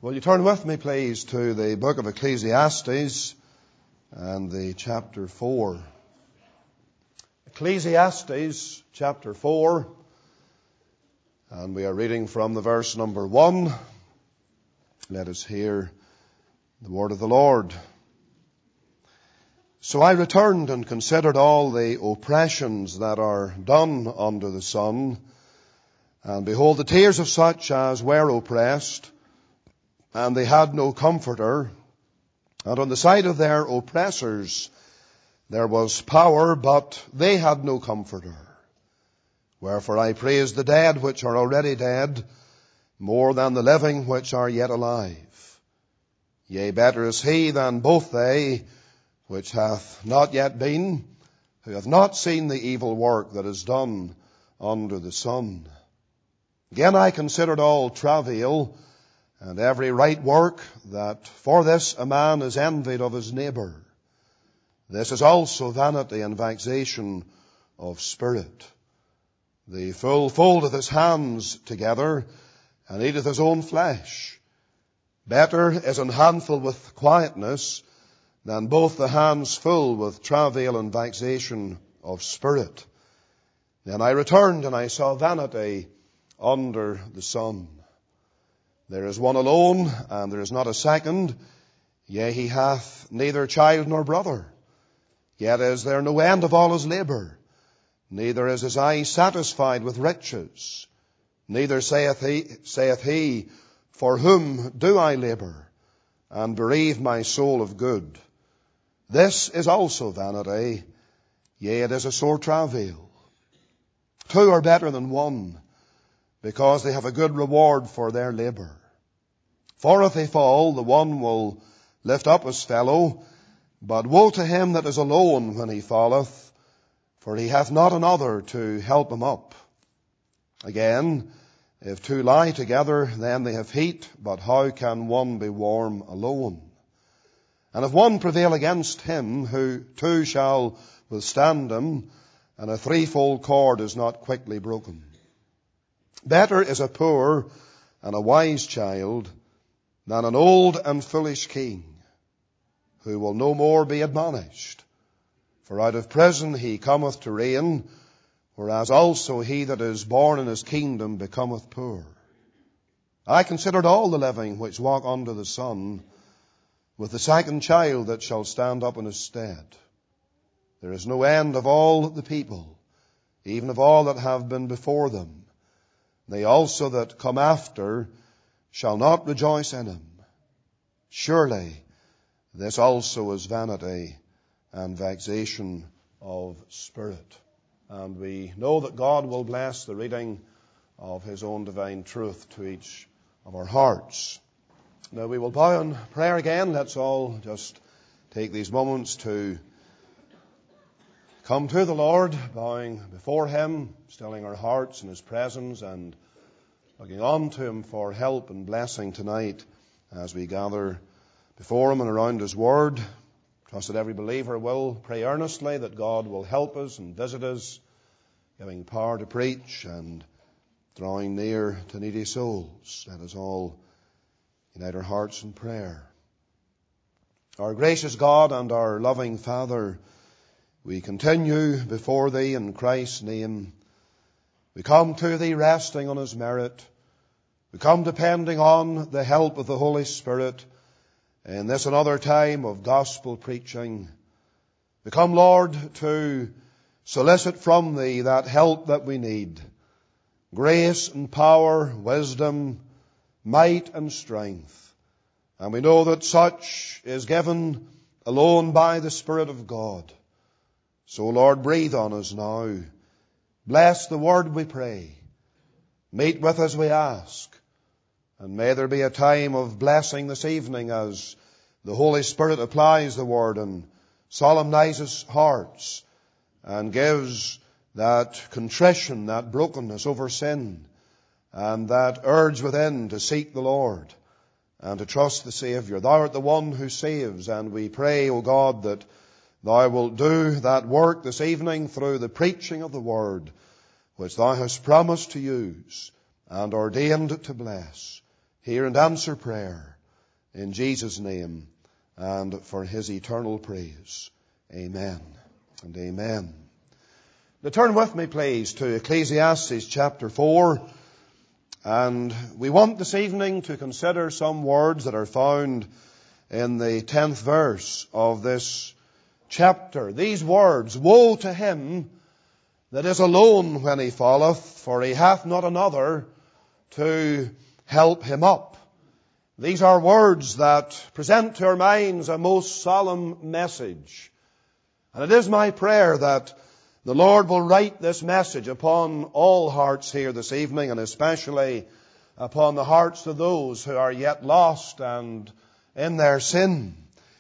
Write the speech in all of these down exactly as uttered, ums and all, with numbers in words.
Will you turn with me, please, to the book of Ecclesiastes and the chapter four. Ecclesiastes chapter four, and we are reading from the verse number one. Let us hear the word of the Lord. So I returned and considered all the oppressions that are done under the sun, and behold, the tears of such as were oppressed, and they had no comforter, and on the side of their oppressors there was power, but they had no comforter. Wherefore I praise the dead which are already dead, more than the living which are yet alive. Yea, better is he than both they, which hath not yet been, who hath not seen the evil work that is done under the sun. Again I considered all travail, and every right work, that for this a man is envied of his neighbour. This is also vanity and vexation of spirit. The fool foldeth his hands together, and eateth his own flesh. Better is an handful with quietness, than both the hands full with travail and vexation of spirit. Then I returned, and I saw vanity under the sun. There is one alone, and there is not a second. Yea, he hath neither child nor brother. Yet is there no end of all his labour. Neither is his eye satisfied with riches. Neither saith he, saith he, for whom do I labour, and bereave my soul of good? This is also vanity. Yea, it is a sore travail. Two are better than one, because they have a good reward for their labour. For if they fall, the one will lift up his fellow, but woe to him that is alone when he falleth, for he hath not another to help him up. Again, if two lie together, then they have heat, but how can one be warm alone? And if one prevail against him, who two shall withstand him, and a threefold cord is not quickly broken. Better is a poor and a wise child than an old and foolish king, who will no more be admonished. For out of prison he cometh to reign, whereas also he that is born in his kingdom becometh poor. I considered all the living which walk under the sun, with the second child that shall stand up in his stead. There is no end of all the people, even of all that have been before them. They also that come after shall not rejoice in him. Surely this also is vanity and vexation of spirit. And we know that God will bless the reading of his own divine truth to each of our hearts. Now we will bow in prayer again. Let's all just take these moments to come to the Lord, bowing before him, stilling our hearts in his presence, and looking on to him for help and blessing tonight as we gather before him and around his word. Trust that every believer will pray earnestly that God will help us and visit us, giving power to preach and drawing near to needy souls. Let us all unite our hearts in prayer. Our gracious God and our loving Father, we continue before thee in Christ's name. We come to thee resting on his merit. We come depending on the help of the Holy Spirit in this another time of gospel preaching. We come, Lord, to solicit from thee that help that we need. Grace and power, wisdom, might and strength. And we know that such is given alone by the Spirit of God. So, Lord, breathe on us now. Bless the word, we pray. Meet with us, we ask. And may there be a time of blessing this evening as the Holy Spirit applies the word and solemnizes hearts and gives that contrition, that brokenness over sin, and that urge within to seek the Lord and to trust the Saviour. Thou art the one who saves, and we pray, O God, that thou wilt do that work this evening through the preaching of the word, which thou hast promised to use and ordained to bless. Hear and answer prayer. in Jesus' name and for his eternal praise. Amen and amen. Now turn with me, please, to Ecclesiastes chapter four. And we want this evening to consider some words that are found in the tenth verse of this chapter. These words, "Woe to him that is alone when he falleth, for he hath not another to help him up." These are words that present to our minds a most solemn message. And it is my prayer that the Lord will write this message upon all hearts here this evening, and especially upon the hearts of those who are yet lost and in their sin.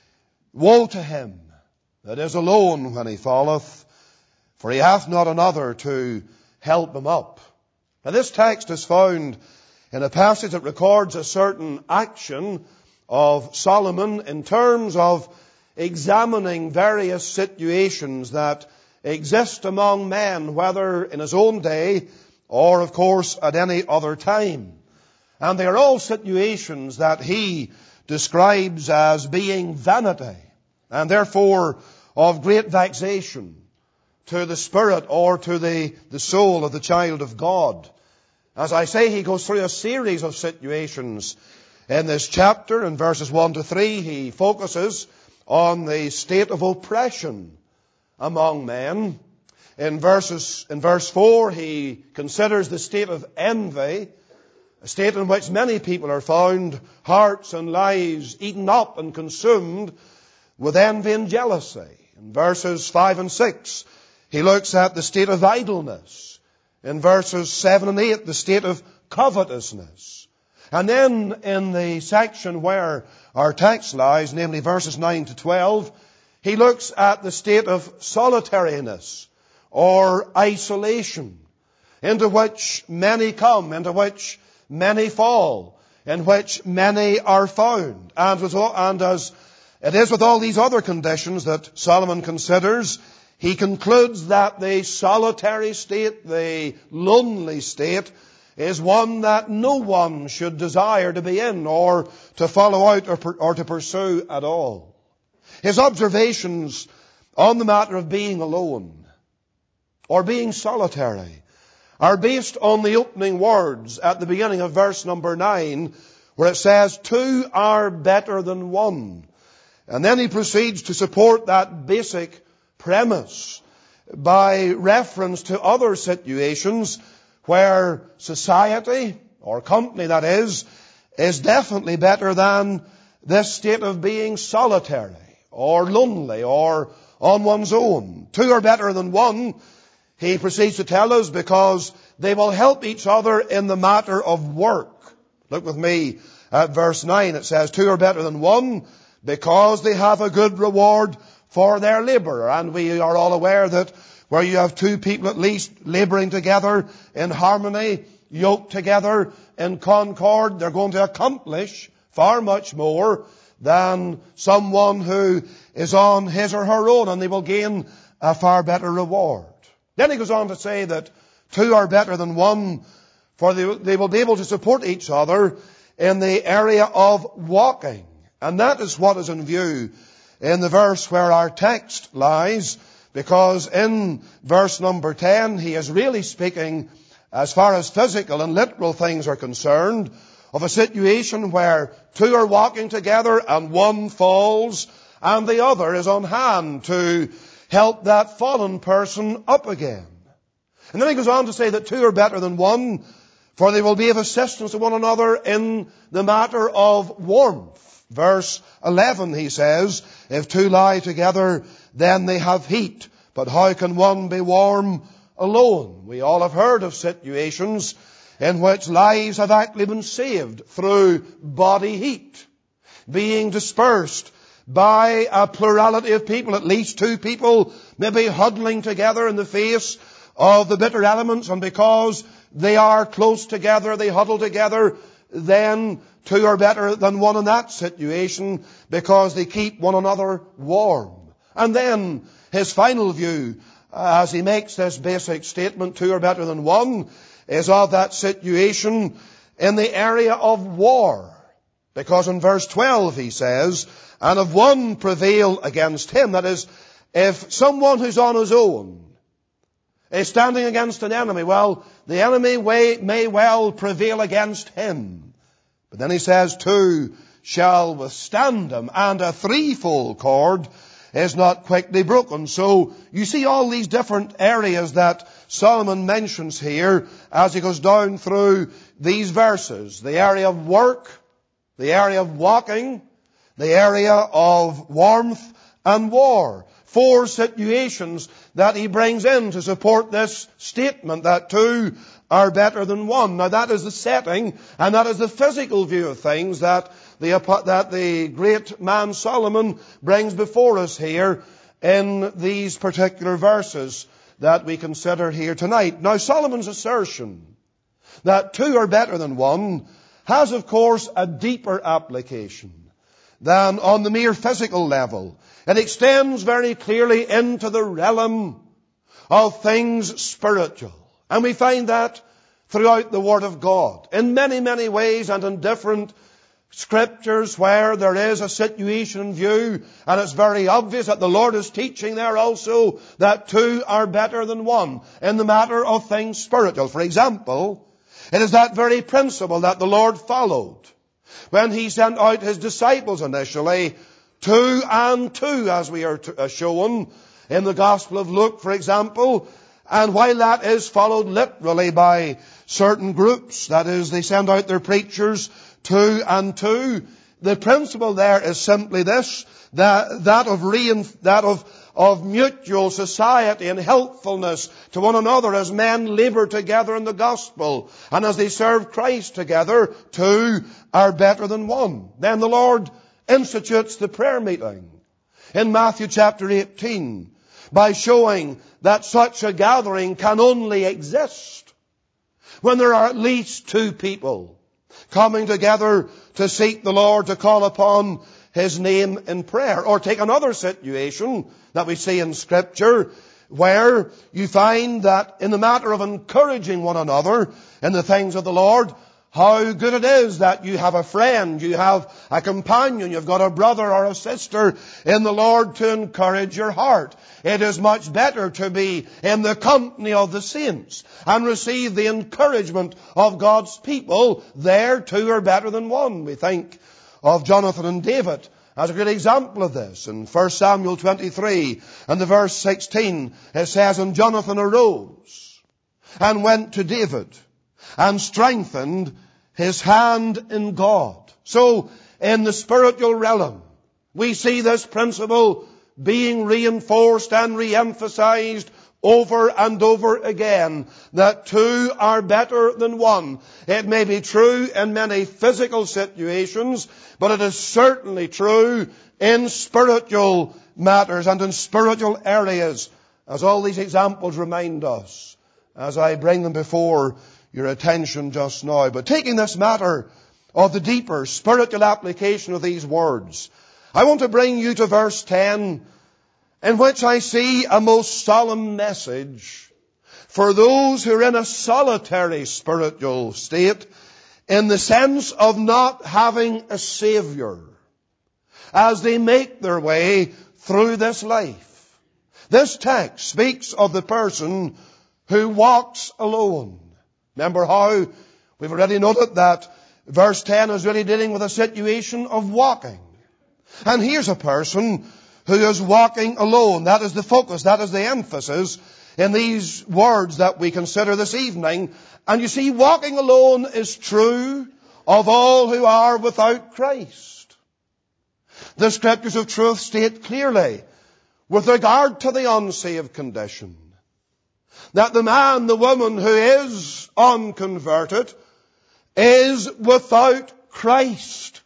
Woe to him that is alone when he falleth, for he hath not another to help him up. Now this text is found in a passage that records a certain action of Solomon in terms of examining various situations that exist among men, whether in his own day or, of course, at any other time. And they are all situations that he describes as being vanity, and therefore of great vexation to the spirit or to the, the soul of the child of God. As I say, he goes through a series of situations in this chapter. In verses one to three, he focuses on the state of oppression among men. In verses, in verse four, he considers the state of envy, a state in which many people are found, hearts and lives eaten up and consumed with envy and jealousy. In verses five and six, he looks at the state of idleness. In verses seven and eight, the state of covetousness. And then in the section where our text lies, namely verses nine to twelve, he looks at the state of solitariness or isolation, into which many come, into which many fall, in which many are found. And, with all, and as it is with all these other conditions that Solomon considers, he concludes that the solitary state, the lonely state, is one that no one should desire to be in or to follow out or, or to pursue at all. His observations on the matter of being alone or being solitary are based on the opening words at the beginning of verse number nine, where it says, "Two are better than one." And then he proceeds to support that basic premise by reference to other situations where society, or company that is, is definitely better than this state of being solitary or lonely or on one's own. Two are better than one, he proceeds to tell us, because they will help each other in the matter of work. Look with me at verse nine. It says, "Two are better than one because they have a good reward for their labor." And we are all aware that where you have two people at least laboring together in harmony, yoked together in concord, they're going to accomplish far much more than someone who is on his or her own, and they will gain a far better reward. Then he goes on to say that two are better than one, for they, they will be able to support each other in the area of walking. And that is what is in view in the verse where our text lies, because in verse number ten, he is really speaking, as far as physical and literal things are concerned, of a situation where two are walking together and one falls and the other is on hand to help that fallen person up again. And then he goes on to say that two are better than one, for they will be of assistance to one another in the matter of warmth. Verse eleven, he says, "If two lie together, then they have heat. But how can one be warm alone?" We all have heard of situations in which lives have actually been saved through body heat, being dispersed by a plurality of people, at least two people, maybe huddling together in the face of the bitter elements, and because they are close together, they huddle together, then two are better than one in that situation because they keep one another warm. And then his final view, as he makes this basic statement, two are better than one, is of that situation in the area of war. Because in verse twelve he says, and if one prevail against him, that is, if someone who's on his own is standing against an enemy, well, the enemy may well prevail against him. But then he says, two shall withstand him, and a threefold cord is not quickly broken. So you see all these different areas that Solomon mentions here as he goes down through these verses. The area of work, the area of walking, the area of warmth and war. Four situations that he brings in to support this statement that two are better than one. Now that is the setting, and that is the physical view of things that the, that the great man Solomon brings before us here in these particular verses that we consider here tonight. Now Solomon's assertion that two are better than one has, of course, a deeper application than on the mere physical level. It extends very clearly into the realm of things spiritual. And we find that throughout the Word of God, in many, many ways and in different scriptures where there is a situation in view, and it's very obvious that the Lord is teaching there also that two are better than one in the matter of things spiritual. For example, it is that very principle that the Lord followed when he sent out his disciples initially, two and two, as we are shown in the Gospel of Luke, for example. And while that is followed literally by certain groups, that is, they send out their preachers two and two, the principle there is simply this, that, that of rein, that of, of mutual society and helpfulness to one another as men labor together in the gospel and as they serve Christ together, two are better than one. Then the Lord institutes the prayer meeting in Matthew chapter eighteen by showing that such a gathering can only exist when there are at least two people coming together to seek the Lord, to call upon His name in prayer. Or take another situation that we see in Scripture where you find that in the matter of encouraging one another in the things of the Lord, how good it is that you have a friend, you have a companion, you've got a brother or a sister in the Lord to encourage your heart. It is much better to be in the company of the saints and receive the encouragement of God's people. There two are better than one. We think of Jonathan and David as a great example of this. In First Samuel twenty-three and the verse sixteen, it says, and Jonathan arose and went to David and strengthened his hand in God. So, in the spiritual realm, we see this principle being reinforced and re-emphasized over and over again, that two are better than one. It may be true in many physical situations, but it is certainly true in spiritual matters and in spiritual areas, as all these examples remind us, as I bring them before your attention just now. But taking this matter of the deeper spiritual application of these words, I want to bring you to verse ten, in which I see a most solemn message for those who are in a solitary spiritual state, in the sense of not having a Savior as they make their way through this life. This text speaks of the person who walks alone. Remember how we've already noted that verse ten is really dealing with a situation of walking. And here's a person who is walking alone. That is the focus, that is the emphasis in these words that we consider this evening. And you see, walking alone is true of all who are without Christ. The Scriptures of truth state clearly, with regard to the unsaved condition, that the man, the woman who is unconverted is without Christ.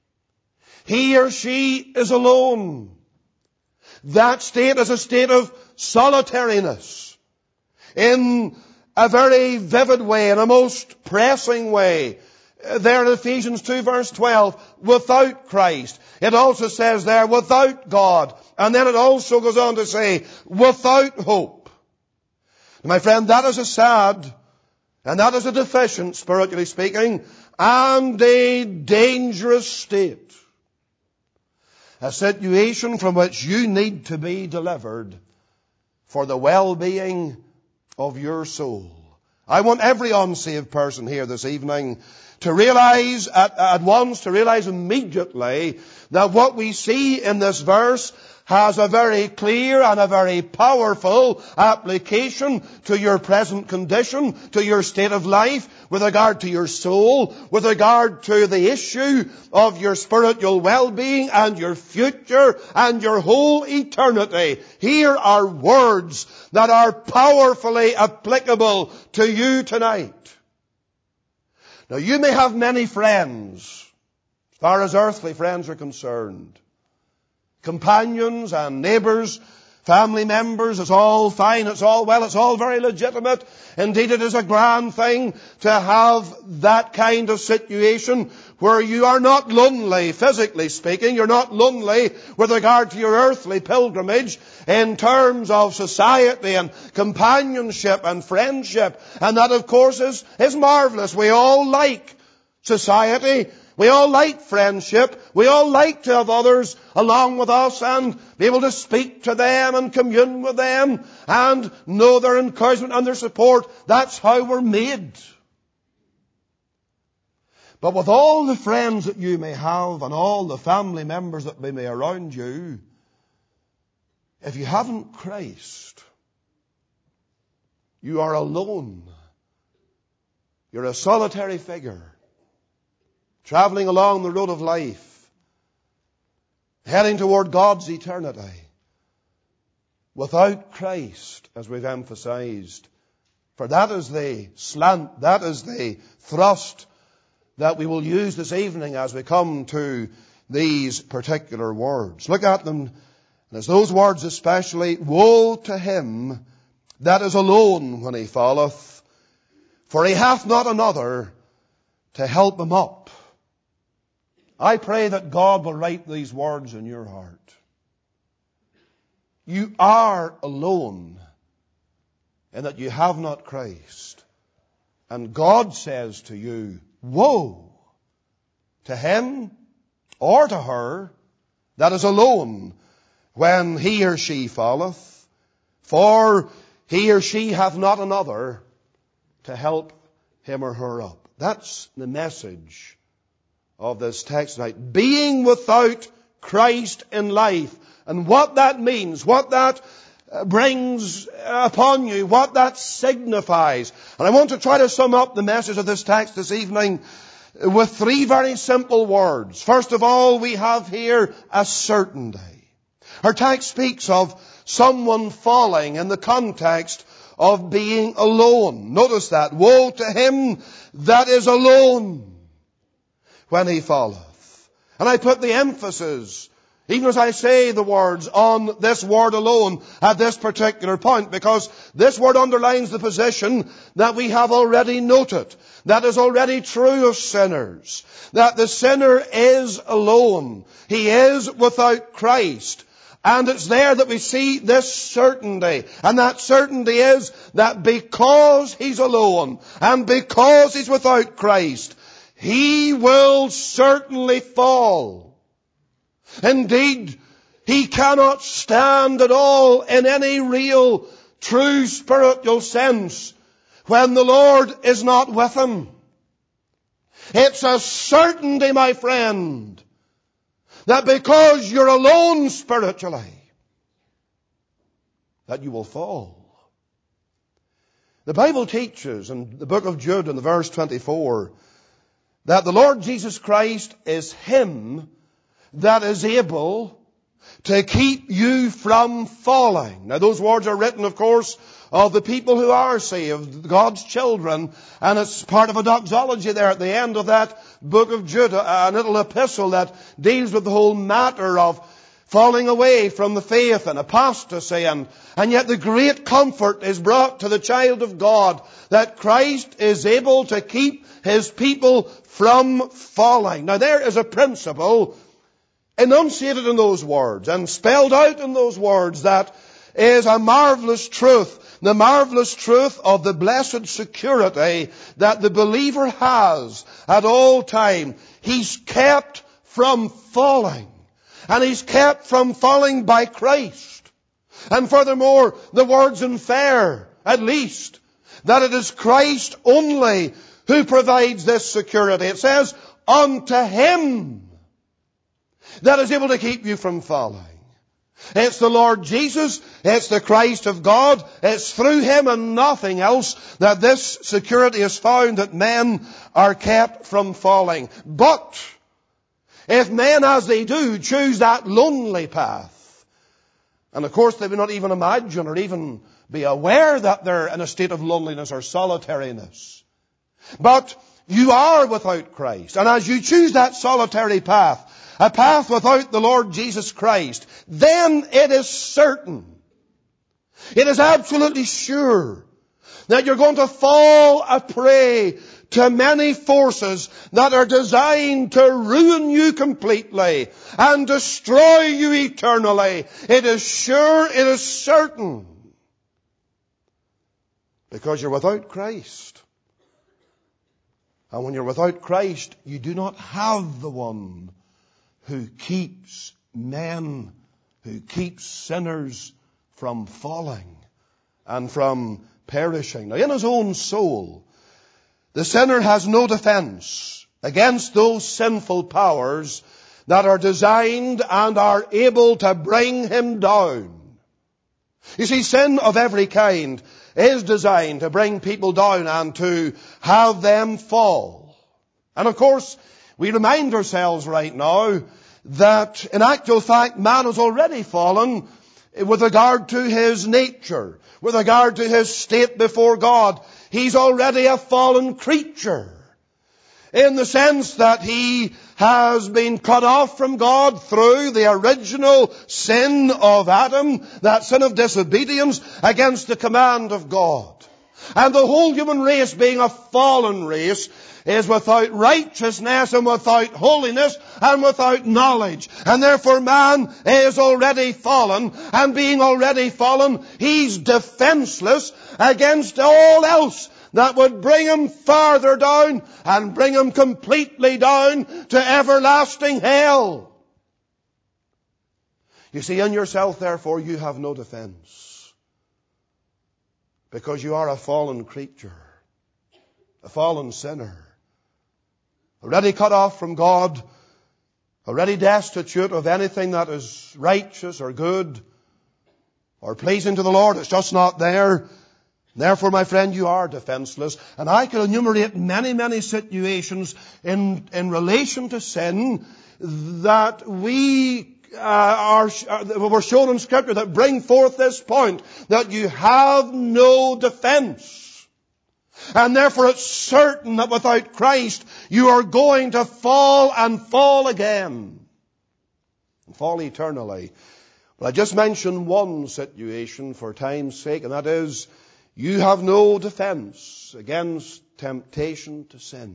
He or she is alone. That state is a state of solitariness in a very vivid way, in a most pressing way. There in Ephesians two verse twelve, without Christ. It also says there, without God. And then it also goes on to say, without hope. My friend, that is a sad and that is a deficient, spiritually speaking, and a dangerous state. A situation from which you need to be delivered for the well-being of your soul. I want every unsaved person here this evening to realize at, at once, to realize immediately that what we see in this verse has a very clear and a very powerful application to your present condition, to your state of life, with regard to your soul, with regard to the issue of your spiritual well-being and your future and your whole eternity. Here are words that are powerfully applicable to you tonight. Now, you may have many friends, as far as earthly friends are concerned. Companions and neighbours, family members, it's all fine, it's all well, it's all very legitimate. Indeed, it is a grand thing to have that kind of situation where you are not lonely, physically speaking. You're not lonely with regard to your earthly pilgrimage in terms of society and companionship and friendship. And that, of course, is, is marvellous. We all like society. We all like friendship. We all like to have others along with us and be able to speak to them and commune with them and know their encouragement and their support. That's how we're made. But with all the friends that you may have and all the family members that may be around you, if you haven't Christ, you are alone. You're a solitary figure, traveling along the road of life, heading toward God's eternity, without Christ, as we've emphasized. For that is the slant, that is the thrust that we will use this evening as we come to these particular words. Look at them, and it's those words especially: woe to him that is alone when he falleth, for he hath not another to help him up. I pray that God will write these words in your heart. You are alone in that you have not Christ. And God says to you, woe to him or to her that is alone when he or she falleth, for he or she hath not another to help him or her up. That's the message of this text tonight. Being without Christ in life. And what that means, what that brings upon you, what that signifies. And I want to try to sum up the message of this text this evening with three very simple words. First of all, we have here a certainty. Our text speaks of someone falling in the context of being alone. Notice that. Woe to him that is alone when he falleth. And I put the emphasis, even as I say the words, on this word alone at this particular point, because this word underlines the position that we have already noted, that is already true of sinners, that the sinner is alone. He is without Christ. And it's there that we see this certainty. And that certainty is that because he's alone and because he's without Christ, he will certainly fall. Indeed, he cannot stand at all in any real, true spiritual sense when the Lord is not with him. It's a certainty, my friend, that because you're alone spiritually, that you will fall. The Bible teaches in the book of Jude in the verse twenty-four that the Lord Jesus Christ is him that is able to keep you from falling. Now those words are written, of course, of the people who are saved, God's children, and it's part of a doxology there at the end of that book of Jude, a little epistle that deals with the whole matter of falling away from the faith and apostasy, and, and yet the great comfort is brought to the child of God that Christ is able to keep his people from falling. Now there is a principle enunciated in those words and spelled out in those words that is a marvelous truth the marvelous truth of the blessed security that the believer has at all time. He's kept from falling. And he's kept from falling by Christ. And furthermore, the words infer, at least, that it is Christ only who provides this security. It says, unto Him that is able to keep you from falling. It's the Lord Jesus, it's the Christ of God, it's through Him and nothing else that this security is found, that men are kept from falling. But if men, as they do, choose that lonely path, and of course they would not even imagine or even be aware that they're in a state of loneliness or solitariness, but you are without Christ, and as you choose that solitary path, a path without the Lord Jesus Christ, then it is certain, it is absolutely sure, that you're going to fall a prey to many forces that are designed to ruin you completely and destroy you eternally. It is sure, it is certain, because you're without Christ. And when you're without Christ, you do not have the one who keeps men, who keeps sinners from falling and from perishing. Now, in his own soul, the sinner has no defense against those sinful powers that are designed and are able to bring him down. You see, sin of every kind is designed to bring people down and to have them fall. And of course, we remind ourselves right now that in actual fact man has already fallen with regard to his nature, with regard to his state before God. He's already a fallen creature in the sense that he has been cut off from God through the original sin of Adam, that sin of disobedience against the command of God. And the whole human race, being a fallen race, is without righteousness and without holiness and without knowledge. And therefore man is already fallen, and being already fallen, he's defenseless against all else that would bring him farther down and bring him completely down to everlasting hell. You see, in yourself, therefore, you have no defense, because you are a fallen creature, a fallen sinner, already cut off from God, already destitute of anything that is righteous or good or pleasing to the Lord. It's just not there. Therefore, my friend, you are defenseless. And I could enumerate many, many situations in, in relation to sin that we uh, are, uh, were shown in Scripture that bring forth this point, that you have no defense. And therefore it's certain that without Christ you are going to fall and fall again. And fall eternally. But I just mentioned one situation for time's sake, and that is, you have no defense against temptation to sin.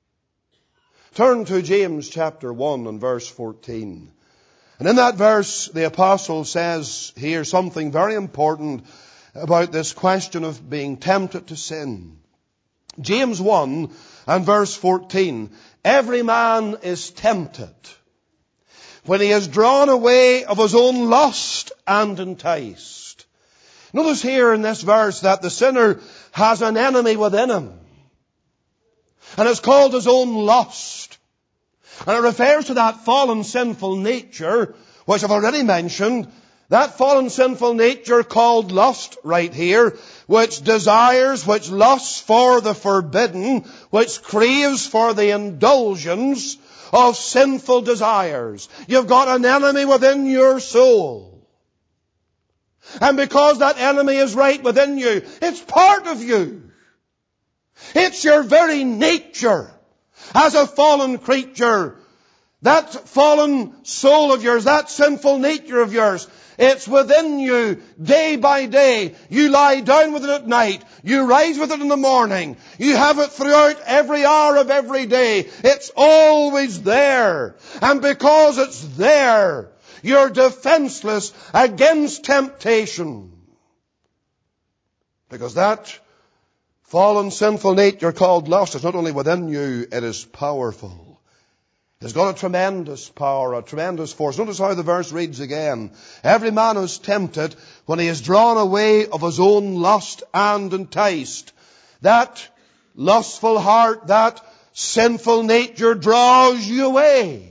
Turn to James chapter one and verse fourteen. And in that verse, the apostle says here something very important about this question of being tempted to sin. James one and verse fourteen. Every man is tempted when he is drawn away of his own lust and enticed. Notice here in this verse that the sinner has an enemy within him. And it's called his own lust. And it refers to that fallen sinful nature, which I've already mentioned. That fallen sinful nature called lust right here, which desires, which lusts for the forbidden, which craves for the indulgence of sinful desires. You've got an enemy within your soul. And because that enemy is right within you, it's part of you. It's your very nature as a fallen creature. That fallen soul of yours, that sinful nature of yours, it's within you day by day. You lie down with it at night. You rise with it in the morning. You have it throughout every hour of every day. It's always there. And because it's there, you're defenseless against temptation. Because that fallen sinful nature called lust is not only within you, it is powerful. It's got a tremendous power, a tremendous force. Notice how the verse reads again. Every man is tempted when he is drawn away of his own lust and enticed. That lustful heart, that sinful nature draws you away.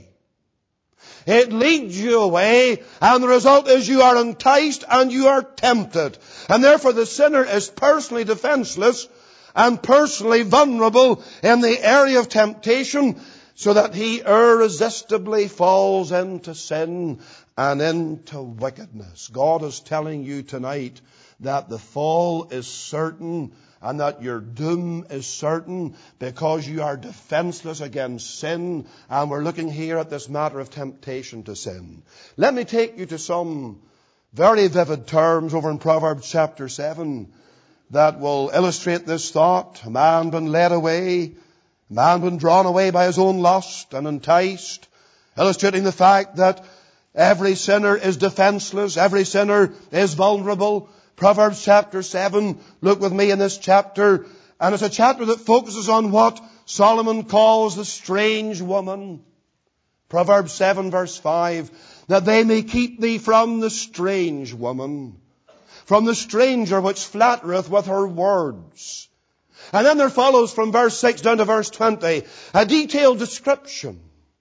It leads you away, and the result is you are enticed and you are tempted. And therefore the sinner is personally defenseless and personally vulnerable in the area of temptation, so that he irresistibly falls into sin and into wickedness. God is telling you tonight that the fall is certain and that your doom is certain because you are defenseless against sin. And we're looking here at this matter of temptation to sin. Let me take you to some very vivid terms over in Proverbs chapter seven that will illustrate this thought. A man been led away, a man been drawn away by his own lust and enticed, illustrating the fact that every sinner is defenseless, every sinner is vulnerable. Proverbs chapter seven, look with me in this chapter, and it's a chapter that focuses on what Solomon calls the strange woman. Proverbs seven verse five, that they may keep thee from the strange woman, from the stranger which flattereth with her words. And then there follows from verse six down to verse twenty a detailed description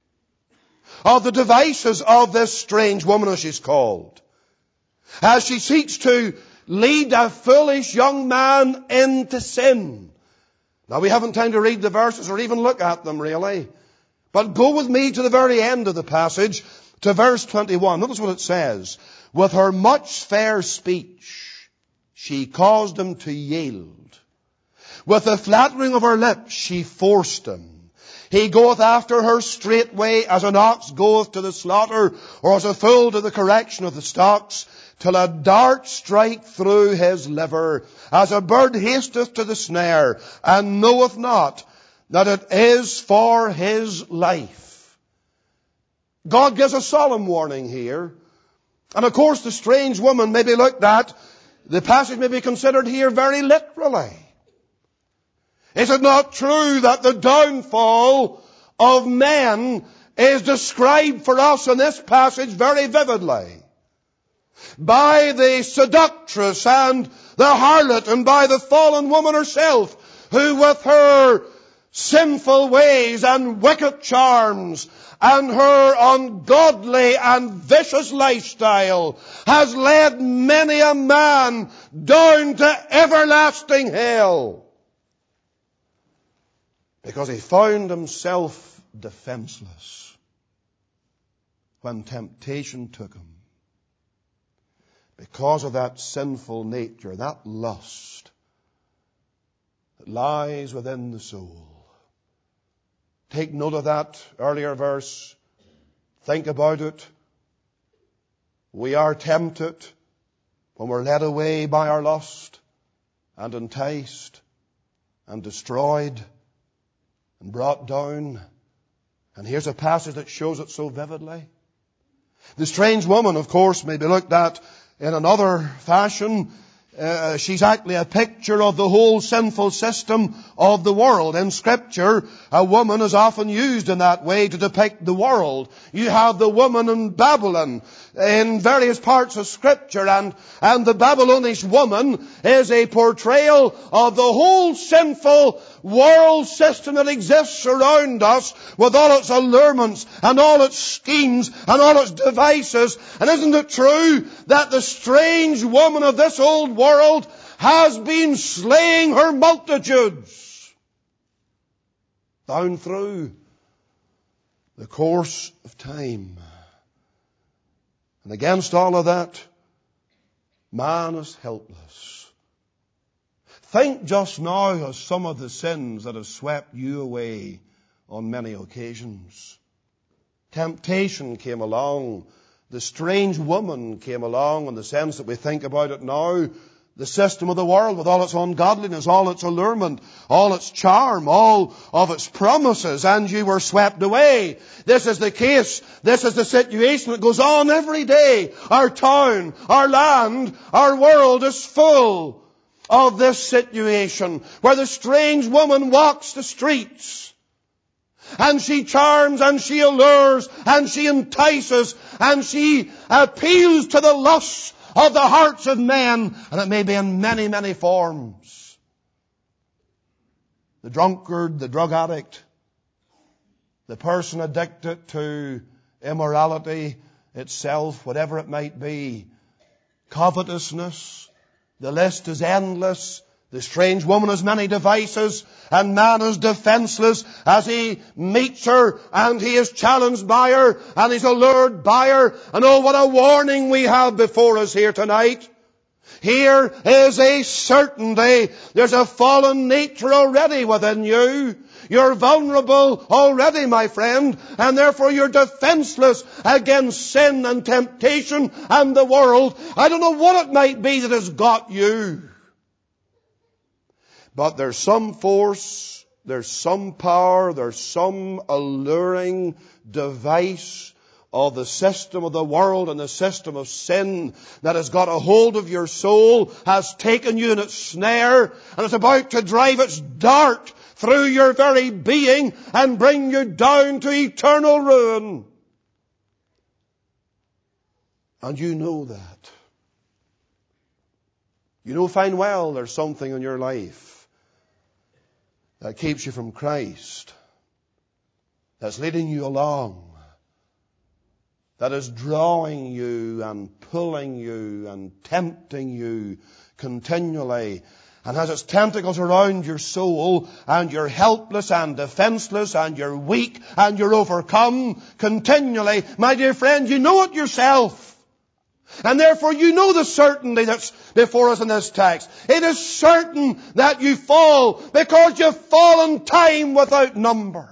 of the devices of this strange woman, as she's called, as she seeks to lead a foolish young man into sin. Now, we haven't time to read the verses or even look at them really, but go with me to the very end of the passage, to verse twenty-one. Notice what it says. With her much fair speech she caused him to yield. With the flattering of her lips she forced him. He goeth after her straightway, as an ox goeth to the slaughter, or as a fool to the correction of the stocks, till a dart strike through his liver, as a bird hasteth to the snare, and knoweth not that it is for his life. God gives a solemn warning here. And of course the strange woman may be looked at, the passage may be considered here very literally. Is it not true that the downfall of men is described for us in this passage very vividly? By the seductress and the harlot, and by the fallen woman herself, who with her sinful ways and wicked charms and her ungodly and vicious lifestyle has led many a man down to everlasting hell, because he found himself defenseless when temptation took him. Because of that sinful nature, that lust that lies within the soul. Take note of that earlier verse. Think about it. We are tempted when we're led away by our lust and enticed and destroyed and brought down. And here's a passage that shows it so vividly. The strange woman, of course, may be looked at in another fashion. Uh, she's actually a picture of the whole sinful system of the world. In Scripture, a woman is often used in that way to depict the world. You have the woman in Babylon in various parts of Scripture, and, and the Babylonish woman is a portrayal of the whole sinful world system that exists around us, with all its allurements and all its schemes and all its devices. And isn't it true that the strange woman of this old world has been slaying her multitudes down through the course of time? And against all of that, man is helpless. Think just now of some of the sins that have swept you away on many occasions. Temptation came along. The strange woman came along in the sense that we think about it now. The system of the world with all its ungodliness, all its allurement, all its charm, all of its promises, and you were swept away. This is the case. This is the situation that goes on every day. Our town, our land, our world is full of this situation where the strange woman walks the streets and she charms and she allures and she entices and she appeals to the lusts of the hearts of men, and it may be in many, many forms. The drunkard, the drug addict, the person addicted to immorality itself, whatever it might be, covetousness, the list is endless. The strange woman has many devices, and man is defenseless as he meets her and he is challenged by her and he's allured by her. And oh, what a warning we have before us here tonight. Here is a certainty. There's a fallen nature already within you. You're vulnerable already, my friend, and therefore you're defenseless against sin and temptation and the world. I don't know what it might be that has got you. But there's some force, there's some power, there's some alluring device of the system of the world and the system of sin that has got a hold of your soul, has taken you in its snare, and is about to drive its dart through your very being and bring you down to eternal ruin. And you know that. You know fine well there's something in your life that keeps you from Christ, that's leading you along, that is drawing you and pulling you and tempting you continually, and has its tentacles around your soul, and you're helpless and defenseless and you're weak and you're overcome continually. My dear friend, you know it yourself. And therefore you know the certainty that's before us in this text. It is certain that you fall because you've fallen time without number.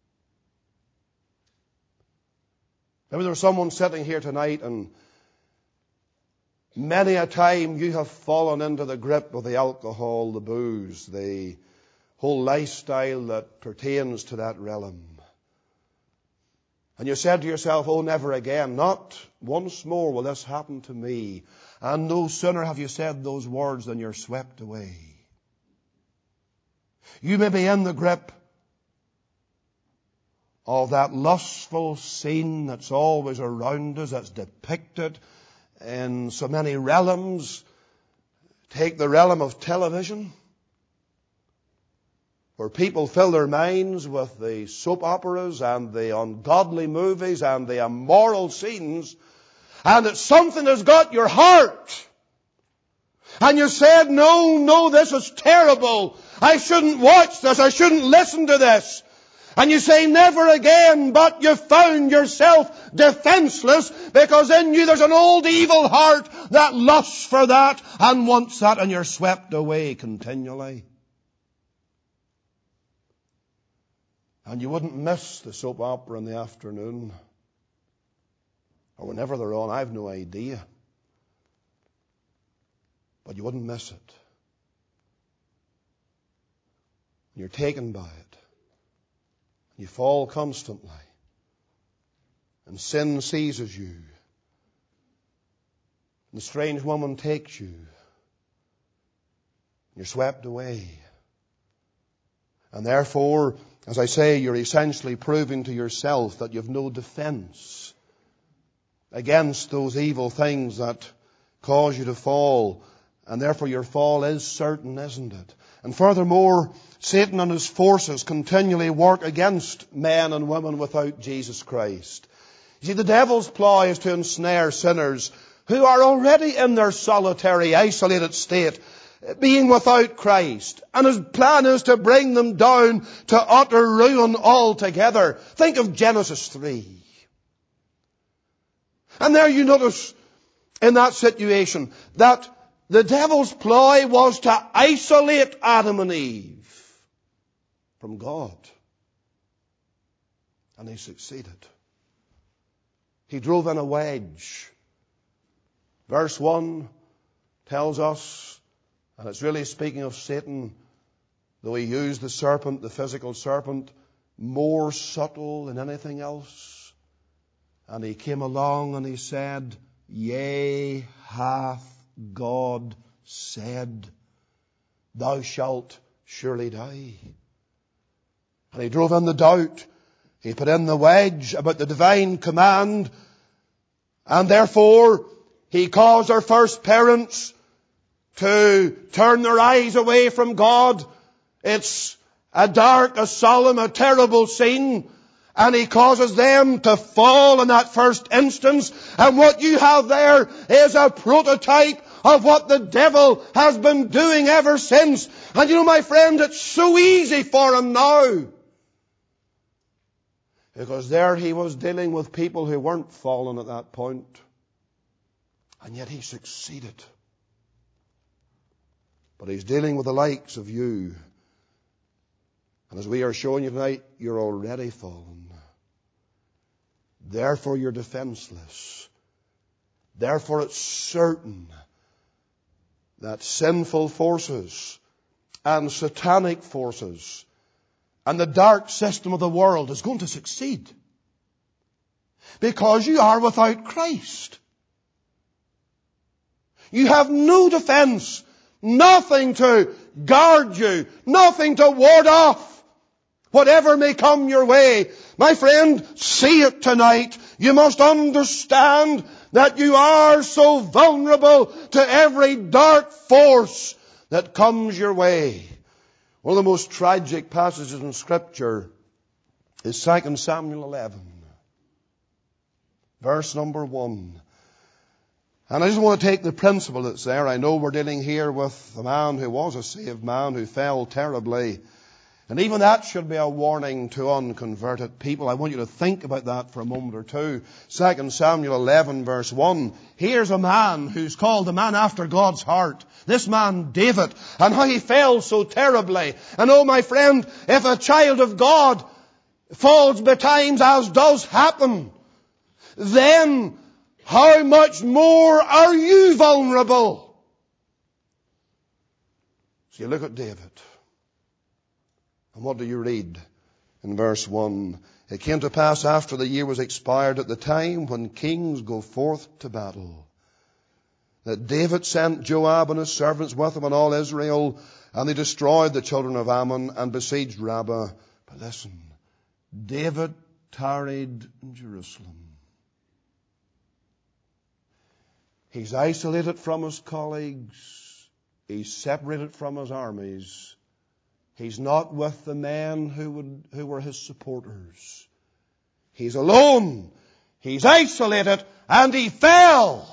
Maybe there's someone sitting here tonight and many a time you have fallen into the grip of the alcohol, the booze, the whole lifestyle that pertains to that realm. And you said to yourself, oh, never again, not once more will this happen to me. And no sooner have you said those words than you're swept away. You may be in the grip of that lustful scene that's always around us, that's depicted in so many realms. Take the realm of television, where people fill their minds with the soap operas and the ungodly movies and the immoral scenes, and it's something that's got your heart. And you said, no, no, this is terrible. I shouldn't watch this. I shouldn't listen to this. And you say, never again, but you found yourself defenseless because in you there's an old evil heart that lusts for that and wants that, and you're swept away continually. And you wouldn't miss the soap opera in the afternoon, or whenever they're on, I've no idea. But you wouldn't miss it. You're taken by it. You fall constantly. And sin seizes you. And the strange woman takes you. You're swept away. And therefore, as I say, you're essentially proving to yourself that you've no defense against those evil things that cause you to fall. And therefore your fall is certain, isn't it? And furthermore, Satan and his forces continually work against men and women without Jesus Christ. You see, the devil's ploy is to ensnare sinners who are already in their solitary, isolated state, being without Christ. And his plan is to bring them down to utter ruin altogether. Think of Genesis three. And there you notice in that situation that the devil's ploy was to isolate Adam and Eve from God. And he succeeded. He drove in a wedge. Verse one tells us, and it's really speaking of Satan, though he used the serpent, the physical serpent, more subtle than anything else. And he came along and he said, yea, hath God said. thou shalt surely die. And he drove in the doubt. He put in the wedge about the divine command. And therefore, he caused our first parents to turn their eyes away from God. It's a dark, a solemn, a terrible scene. And he causes them to fall in that first instance. And what you have there is a prototype of what the devil has been doing ever since. And you know, my friend, it's so easy for him now. Because there he was dealing with people who weren't fallen at that point. And yet he succeeded. But he's dealing with the likes of you. And as we are showing you tonight, you're already fallen. Therefore you're defenseless. Therefore it's certain that sinful forces and satanic forces and the dark system of the world is going to succeed. Because you are without Christ. You have no defense, nothing to guard you, nothing to ward off whatever may come your way. My friend, see it tonight. You must understand that you are so vulnerable to every dark force that comes your way. One of the most tragic passages in Scripture is Second Samuel eleven, verse number one. And I just want to take the principle that's there. I know we're dealing here with a man who was a saved man who fell terribly. And even that should be a warning to unconverted people. I want you to think about that for a moment or two. Second Samuel eleven, verse one. Here's a man who's called a man after God's heart. This man, David, and how he fell so terribly. And oh, my friend, if a child of God falls betimes, as does happen, then how much more are you vulnerable? So you look at David. And what do you read in verse one? It came to pass after the year was expired, at the time when kings go forth to battle, that David sent Joab and his servants with him and all Israel, and they destroyed the children of Ammon and besieged Rabbah. But listen, David tarried in Jerusalem. He's isolated from his colleagues. He's separated from his armies. He's not with the men who would, who were his supporters. He's alone. He's isolated, and he fell.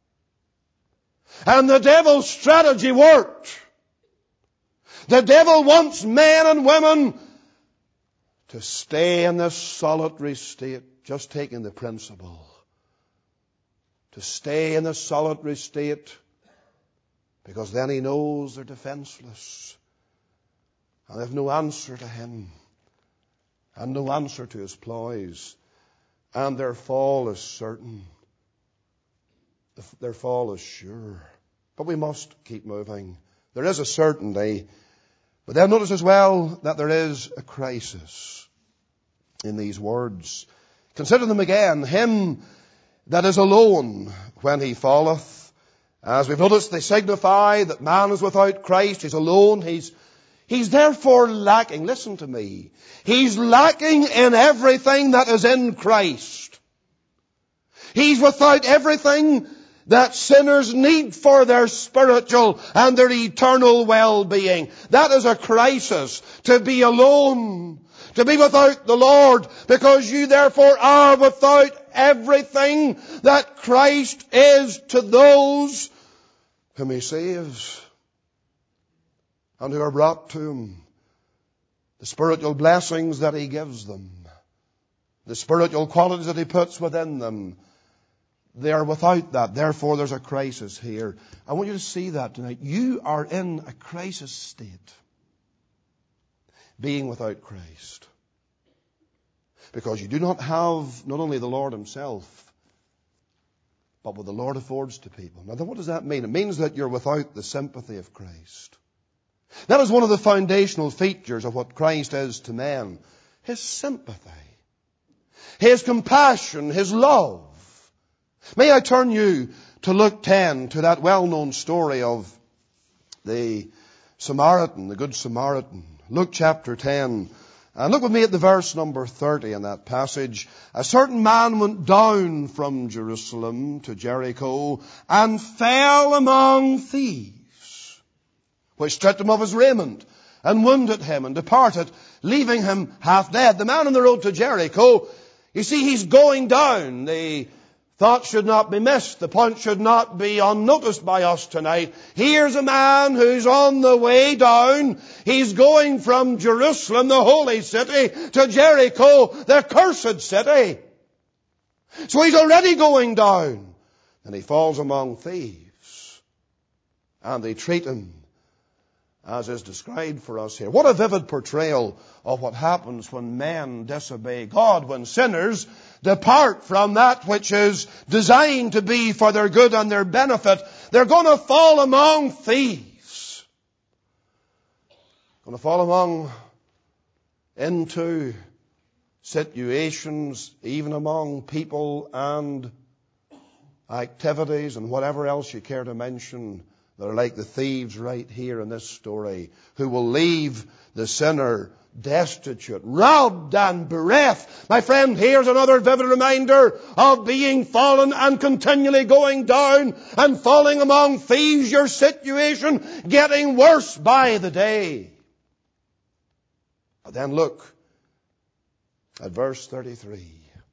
And the devil's strategy worked. The devil wants men and women to stay in this solitary state, just taking the principle. To stay in the solitary state, because then he knows they're defenseless. And they have no answer to him. And no answer to his ploys. And their fall is certain. Their fall is sure. But we must keep moving. There is a certainty. But then notice as well that there is a crisis in these words. Consider them again. Him that is alone when he falleth. As we've noticed, they signify that man is without Christ. He's alone. He's He's therefore lacking. Listen to me. He's lacking in everything that is in Christ. He's without everything that sinners need for their spiritual and their eternal well-being. That is a crisis, to be alone, to be without the Lord, because you therefore are without everything that Christ is to those whom he saves and who are brought to him. The spiritual blessings that he gives them, the spiritual qualities that he puts within them, they are without that. Therefore, there's a crisis here. I want you to see that tonight. You are in a crisis state, being without Christ. Because you do not have not only the Lord himself, but what the Lord affords to people. Now, what does that mean? It means that you're without the sympathy of Christ. That is one of the foundational features of what Christ is to men. His sympathy. His compassion. His love. May I turn you to Luke ten, to that well-known story of the Samaritan, the Good Samaritan. Luke chapter ten. And look with me at the verse number thirty in that passage. A certain man went down from Jerusalem to Jericho and fell among thieves, which stripped him of his raiment and wounded him and departed, leaving him half dead. The man on the road to Jericho, you see, he's going down. The thought should not be missed. The point should not be unnoticed by us tonight. Here's a man who's on the way down. He's going from Jerusalem, the holy city, to Jericho, the cursed city. So he's already going down. And he falls among thieves. And they treat him as is described for us here. What a vivid portrayal of what happens when men disobey God, when sinners depart from that which is designed to be for their good and their benefit. They're going to fall among thieves. Going to fall among, into situations, even among people and activities and whatever else you care to mention, that are like the thieves right here in this story, who will leave the sinner destitute, robbed and bereft. My friend, here's another vivid reminder of being fallen and continually going down and falling among thieves. Your situation getting worse by the day. But then look at verse thirty-three.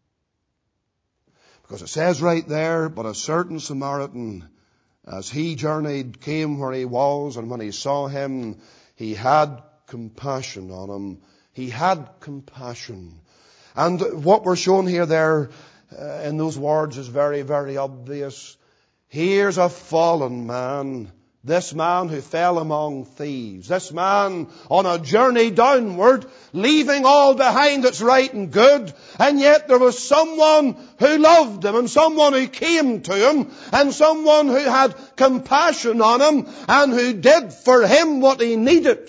Because it says right there, but a certain Samaritan, as he journeyed, came where he was, and when he saw him, he had compassion on him. He had compassion. And what we're shown here there uh, in those words is very, very obvious. Here's a fallen man. This man who fell among thieves. This man on a journey downward, leaving all behind that's right and good. And yet there was someone who loved him, and someone who came to him, and someone who had compassion on him, and who did for him what he needed.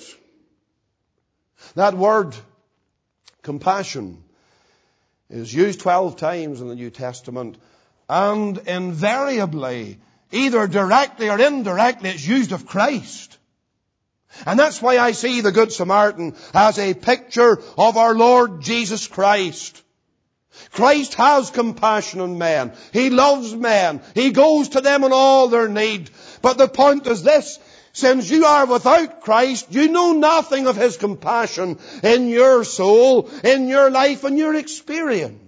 That word, compassion, is used twelve times in the New Testament, and invariably, either directly or indirectly, it's used of Christ. And that's why I see the Good Samaritan as a picture of our Lord Jesus Christ. Christ has compassion on men. He loves men. He goes to them in all their need. But the point is this: since you are without Christ, you know nothing of His compassion in your soul, in your life, and your experience.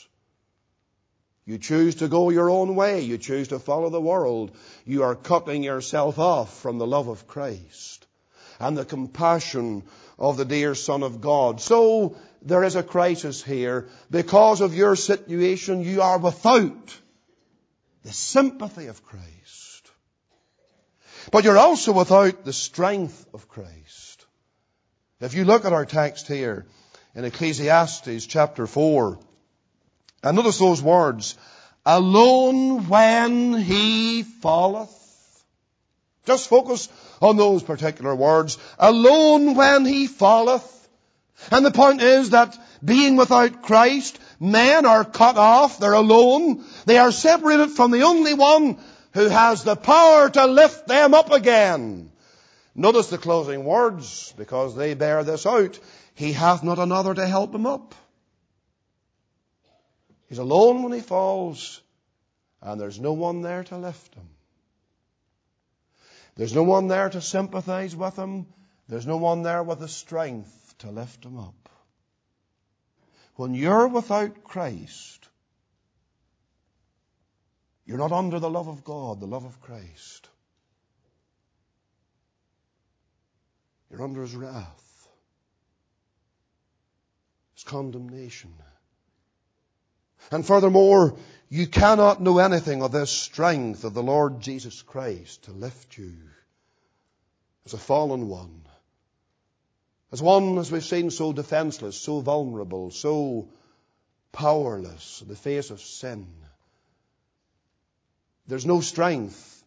You choose to go your own way. You choose to follow the world. You are cutting yourself off from the love of Christ and the compassion of the dear Son of God. So there is a crisis here. Because of your situation, you are without the sympathy of Christ. But you're also without the strength of Christ. If you look at our text here in Ecclesiastes chapter four, and notice those words, alone when he falleth. Just focus on those particular words. Alone when he falleth. And the point is that being without Christ, men are cut off. They're alone. They are separated from the only one who has the power to lift them up again. Notice the closing words, because they bear this out. He hath not another to help him up. He's alone when he falls, and there's no one there to lift him. There's no one there to sympathize with him. There's no one there with the strength to lift him up. When you're without Christ, you're not under the love of God, the love of Christ. You're under His wrath, His condemnation. And furthermore, you cannot know anything of this strength of the Lord Jesus Christ to lift you as a fallen one. As one, as we've seen, so defenseless, so vulnerable, so powerless in the face of sin. There's no strength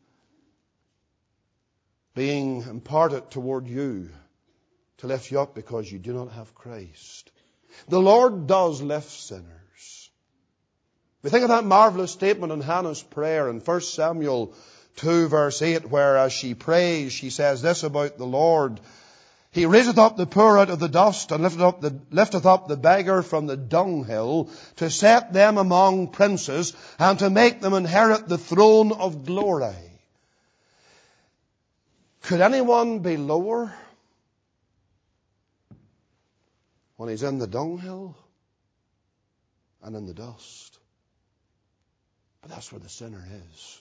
being imparted toward you to lift you up because you do not have Christ. The Lord does lift sinners. We think of that marvelous statement in Hannah's prayer in First Samuel two verse eight, where as she prays, she says this about the Lord: He raiseth up the poor out of the dust, and lifteth up the, lifteth up the beggar from the dunghill, to set them among princes, and to make them inherit the throne of glory. Could anyone be lower when he's in the dunghill and in the dust? But that's where the sinner is.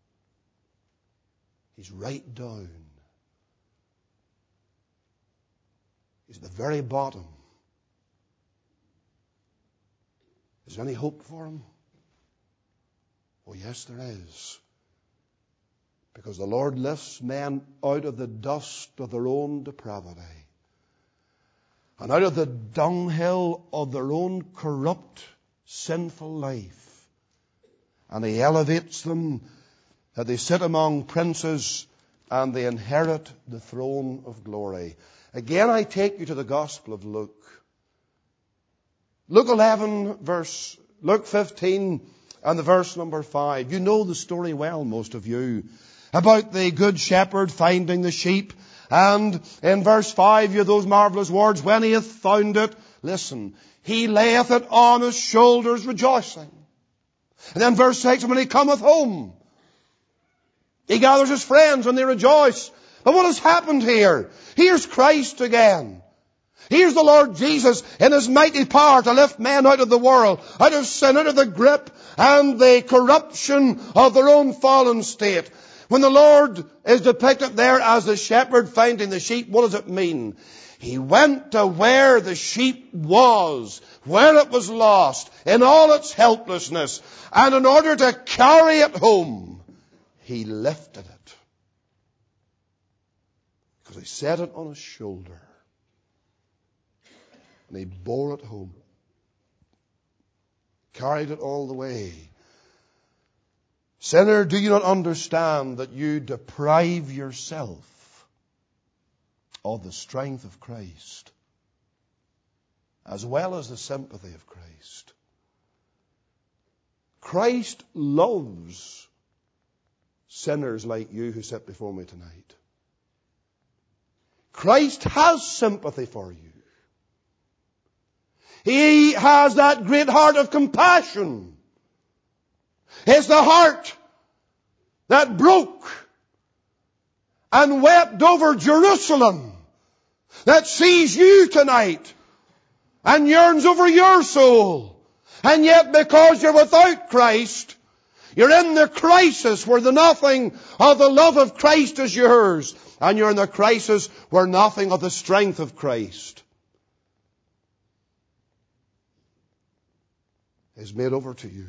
He's right down. He's at the very bottom. Is there any hope for him? Oh, yes, there is. Because the Lord lifts men out of the dust of their own depravity, and out of the dunghill of their own corrupt, sinful life. And He elevates them that they sit among princes and they inherit the throne of glory. Again, I take you to the Gospel of Luke. Luke eleven, verse, Luke fifteen, and the verse number five. You know the story well, most of you, about the good shepherd finding the sheep. And in verse five, you have those marvelous words: when he hath found it, listen, he layeth it on his shoulders rejoicing. And then verse six, when he cometh home, he gathers his friends and they rejoice. But what has happened here? Here's Christ again. Here's the Lord Jesus in His mighty power to lift men out of the world, out of sin, out of the grip and the corruption of their own fallen state. When the Lord is depicted there as the shepherd finding the sheep, what does it mean? He went to where the sheep was, where it was lost, in all its helplessness. And in order to carry it home, He lifted it. Because He set it on His shoulder. And He bore it home. Carried it all the way. Sinner, do you not understand that you deprive yourself of the strength of Christ, as well as the sympathy of Christ? Christ loves sinners like you who sit before me tonight. Christ has sympathy for you. He has that great heart of compassion. It's the heart that broke and wept over Jerusalem, that sees you tonight and yearns over your soul. And yet, because you're without Christ, you're in the crisis where the nothing of the love of Christ is yours. And you're in the crisis where nothing of the strength of Christ is made over to you.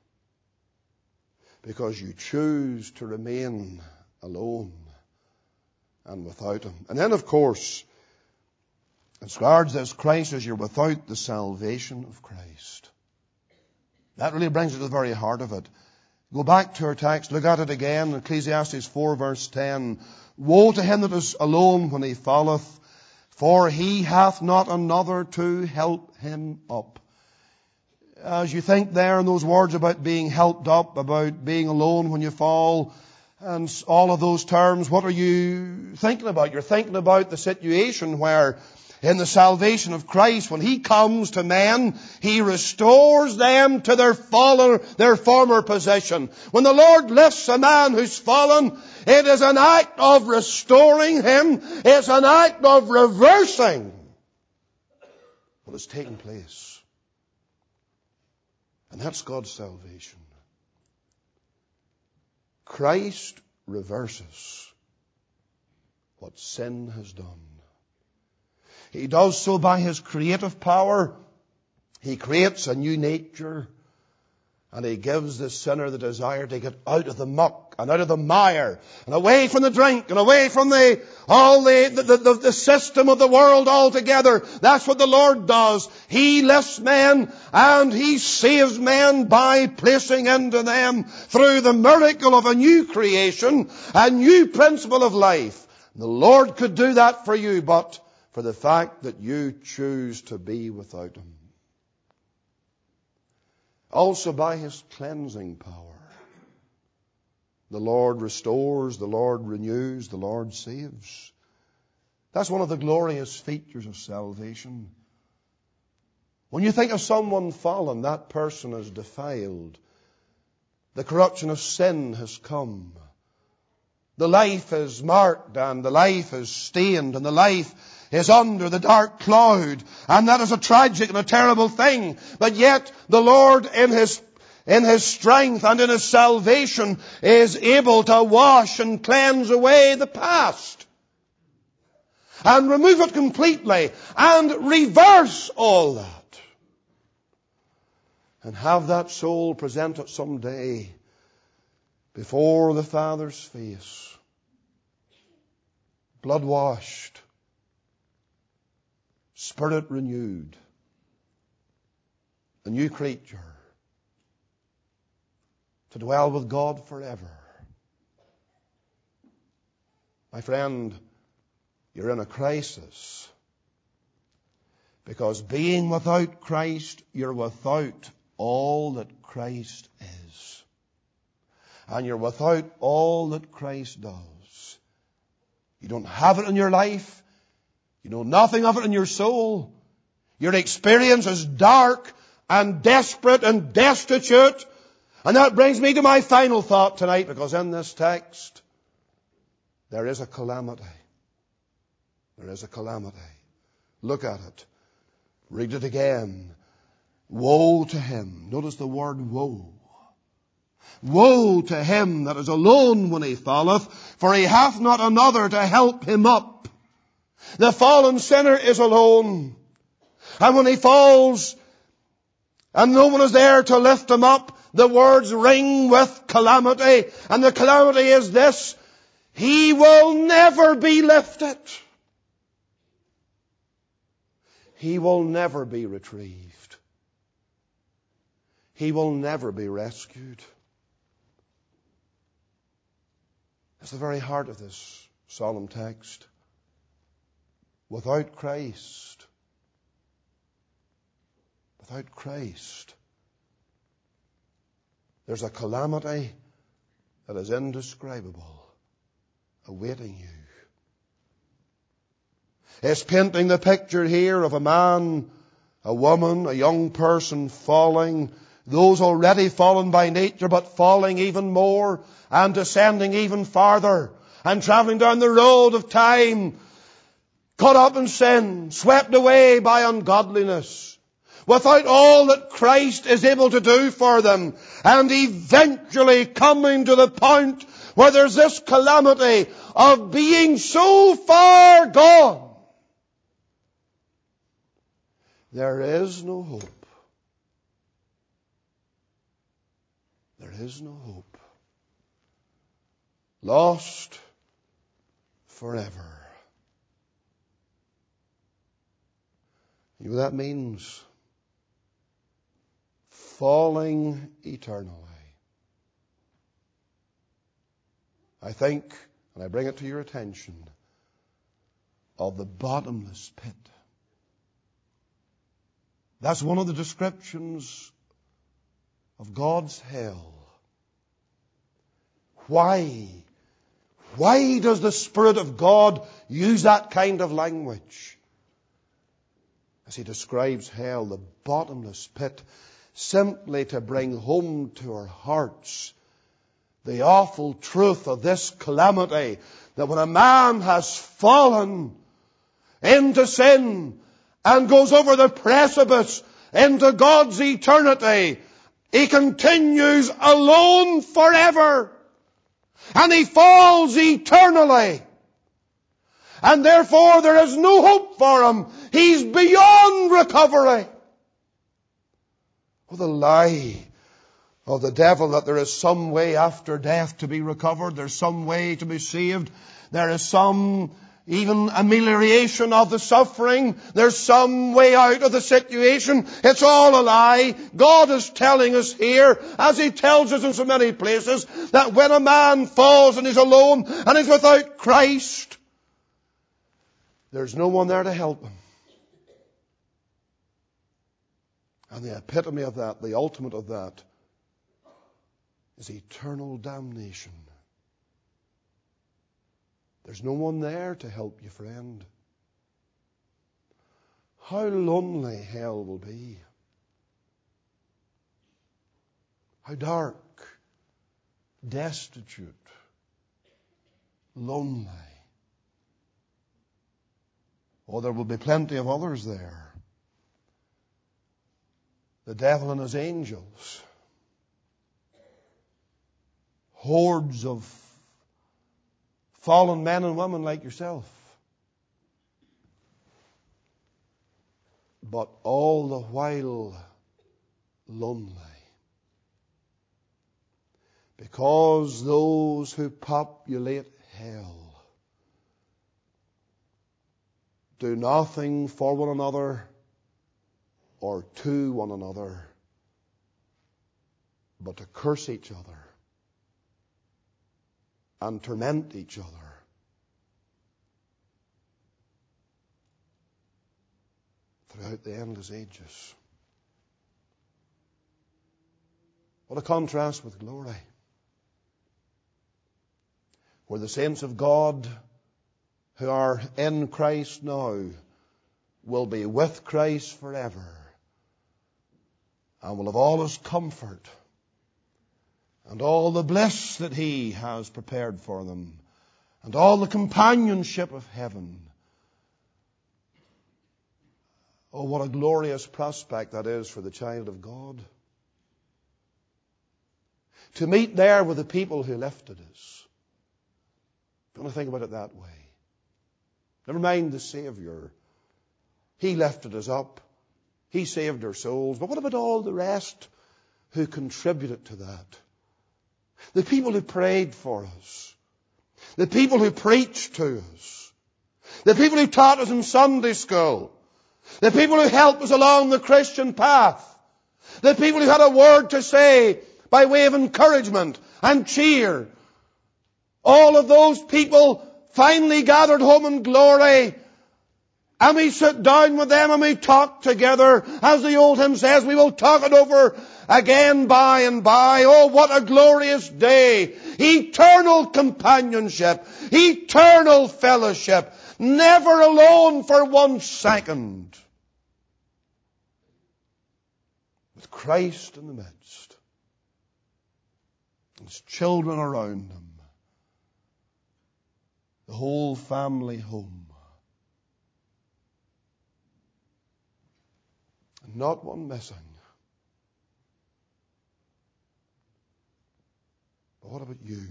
Because you choose to remain alone and without Him. And then, of course, as regards this crisis, you're without the salvation of Christ. That really brings it to the very heart of it. Go back to our text, look at it again, Ecclesiastes four verse ten. Woe to him that is alone when he falleth, for he hath not another to help him up. As you think there in those words about being helped up, about being alone when you fall, and all of those terms, what are you thinking about? You're thinking about the situation where in the salvation of Christ, when He comes to men, He restores them to their fallen, their former position. When the Lord lifts a man who's fallen, it is an act of restoring him. It's an act of reversing what has taken place. And that's God's salvation. Christ reverses what sin has done. He does so by His creative power. He creates a new nature. And He gives the sinner the desire to get out of the muck and out of the mire and away from the drink and away from the all the, the, the, the system of the world altogether. That's what the Lord does. He lifts men and He saves men by placing into them, through the miracle of a new creation, a new principle of life. And the Lord could do that for you, but for the fact that you choose to be without Him. Also by His cleansing power. The Lord restores, the Lord renews, the Lord saves. That's one of the glorious features of salvation. When you think of someone fallen, that person is defiled. The corruption of sin has come. The life is marked and the life is stained and the life is under the dark cloud. And that is a tragic and a terrible thing. But yet the Lord in His in His strength and in His salvation is able to wash and cleanse away the past. And remove it completely. And reverse all that. And have that soul presented someday before the Father's face. Blood washed. Spirit renewed. A new creature. To dwell with God forever. My friend, you're in a crisis. Because being without Christ, you're without all that Christ is. And you're without all that Christ does. You don't have it in your life. You know nothing of it in your soul. Your experience is dark and desperate and destitute. And that brings me to my final thought tonight, because in this text, there is a calamity. There is a calamity. Look at it. Read it again. Woe to him. Notice the word woe. Woe to him that is alone when he falleth, for he hath not another to help him up. The fallen sinner is alone. And when he falls, and no one is there to lift him up, the words ring with calamity. And the calamity is this: he will never be lifted. He will never be retrieved. He will never be rescued. That's the very heart of this solemn text. Without Christ, without Christ, there's a calamity that is indescribable awaiting you. It's painting the picture here of a man, a woman, a young person falling, those already fallen by nature, but falling even more and descending even farther and traveling down the road of time, caught up in sin, swept away by ungodliness, without all that Christ is able to do for them, and eventually coming to the point where there's this calamity of being so far gone. There is no hope. There is no hope. Lost forever. You know what that means? Falling eternally. I think, and I bring it to your attention, of the bottomless pit. That's one of the descriptions of God's hell. Why? Why does the Spirit of God use that kind of language? As He describes hell, the bottomless pit, simply to bring home to our hearts the awful truth of this calamity, that when a man has fallen into sin and goes over the precipice into God's eternity, he continues alone forever. And he falls eternally. And therefore there is no hope for him. He's beyond recovery. Oh, the lie of the devil that there is some way after death to be recovered. There's some way to be saved. There is some even amelioration of the suffering. There's some way out of the situation. It's all a lie. God is telling us here, as He tells us in so many places, that when a man falls and he's alone and he's without Christ, there's no one there to help him. And the epitome of that, the ultimate of that, is eternal damnation. There's no one there to help you, friend. How lonely hell will be. How dark, destitute, lonely. Oh, there will be plenty of others there. The devil and his angels. Hordes of fallen men and women like yourself. But all the while lonely. Because those who populate hell do nothing for one another or to one another, but to curse each other and torment each other. Throughout the endless ages. What a contrast with glory. Where the saints of God who are in Christ now will be with Christ forever and will have all His comfort and all the bliss that He has prepared for them and all the companionship of heaven. Oh, what a glorious prospect that is for the child of God. To meet there with the people who lifted us. Don't want to think about it that way. Never mind the Savior. He lifted us up. He saved our souls. But what about all the rest who contributed to that? The people who prayed for us. The people who preached to us. The people who taught us in Sunday school. The people who helped us along the Christian path. The people who had a word to say by way of encouragement and cheer. All of those people finally gathered home in glory. And we sit down with them and we talk together. As the old hymn says, we will talk it over again by and by. Oh, what a glorious day. Eternal companionship. Eternal fellowship. Never alone for one second. With Christ in the midst. His children around Him. The whole family home. And not one missing. But what about you?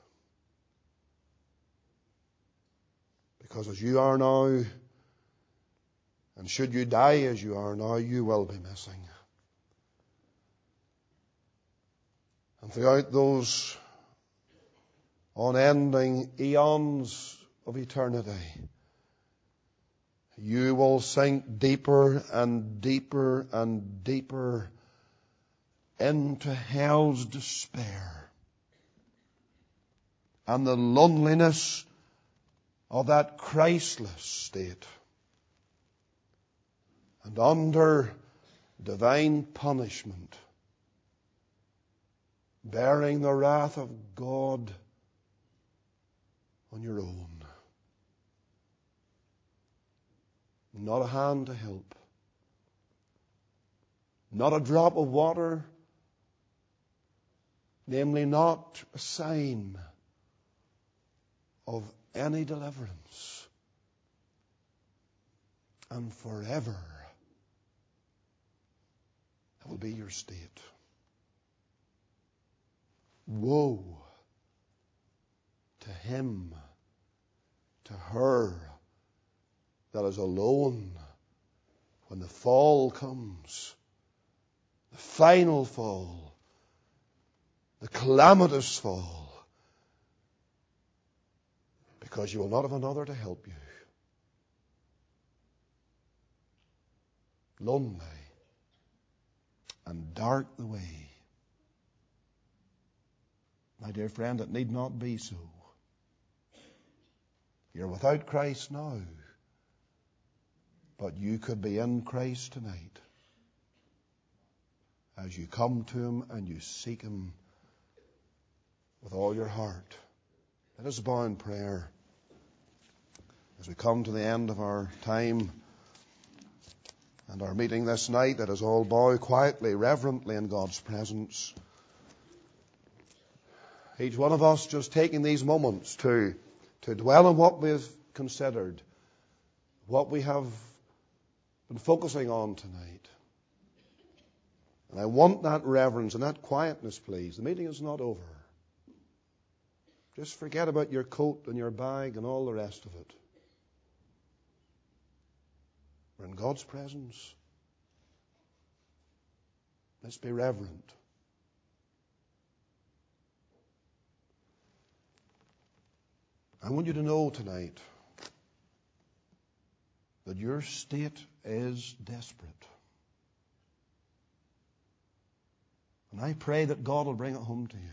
Because as you are now, and should you die as you are now, you will be missing. And throughout those unending eons of eternity, you will sink deeper and deeper and deeper into hell's despair and the loneliness of that Christless state. And under divine punishment, bearing the wrath of God on your own. Not a hand to help. Not a drop of water. Namely, not a sign of any deliverance. And forever that will be your state. Woe to him, to her that is alone when the fall comes, the final fall, the calamitous fall, because you will not have another to help you. Lonely and dark the way. My dear friend, it need not be so. You're without Christ now, but you could be in Christ tonight as you come to Him and you seek Him with all your heart. Let us bow in prayer. As we come to the end of our time and our meeting this night, let us all bow quietly, reverently in God's presence. Each one of us just taking these moments to, to dwell on what we've considered, what we have been focusing on tonight. And I want that reverence and that quietness, please. The meeting is not over. Just forget about your coat and your bag and all the rest of it. We're in God's presence. Let's be reverent. I want you to know tonight that your state is desperate. And I pray that God will bring it home to you.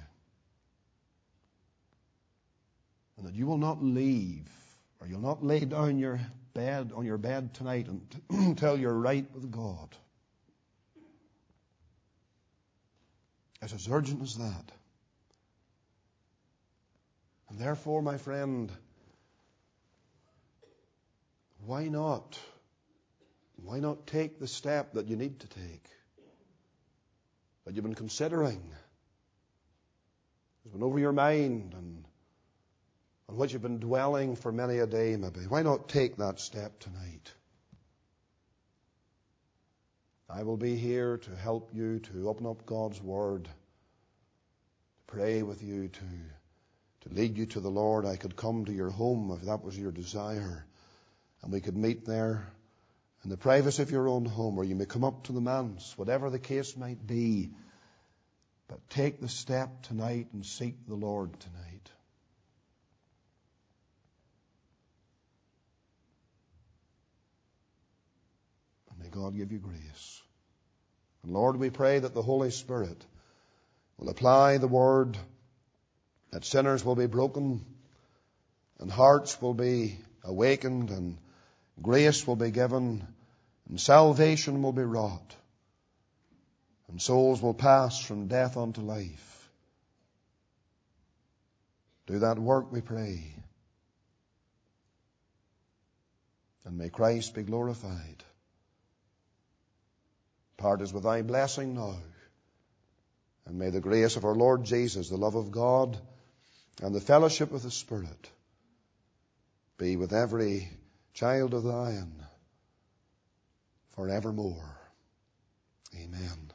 And that you will not leave, or you'll not lay down your bed on your bed tonight until you're right with God. It's as urgent as that. And therefore, my friend, why not? Why not take the step that you need to take, that you've been considering, has been over your mind, and on which you've been dwelling for many a day maybe? Why not take that step tonight? I will be here to help you to open up God's Word, to pray with you, to to lead you to the Lord. I could come to your home if that was your desire, and we could meet there in the privacy of your own home, or you may come up to the manse, whatever the case might be. But take the step tonight and seek the Lord tonight. And may God give you grace. And Lord, we pray that the Holy Spirit will apply the Word, that sinners will be broken, and hearts will be awakened, and grace will be given, and salvation will be wrought, and souls will pass from death unto life. Do that work, we pray. And may Christ be glorified. Part is with thy blessing now. And may the grace of our Lord Jesus, the love of God, and the fellowship of the Spirit be with every child of thine forevermore. Amen.